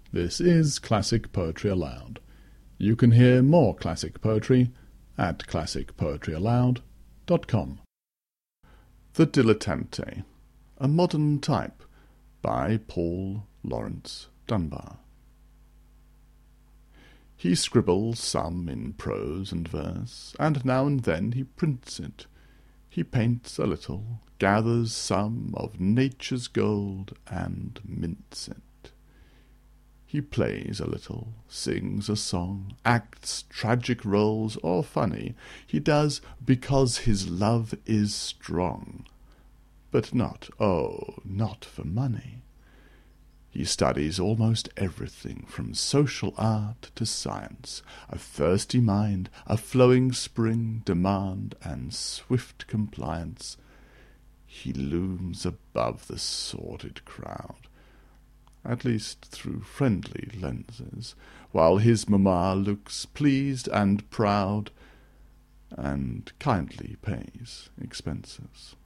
This is Classic Poetry Aloud. You can hear more classic poetry at classicpoetryaloud.com. The Dilettante, a Modern Type, by Paul Laurence Dunbar. He scribbles some in prose and verse, and now and then he prints it. He paints a little, gathers some of nature's gold, and mints it. He plays a little, sings a song, acts tragic roles or funny. He does because his love is strong, but not, not for money. He studies almost everything from social art to science, a thirsty mind, a flowing spring, demand and swift compliance. He looms above the sordid crowd, at least through friendly lenses, while his mamma looks pleased and proud, and kindly pays expenses.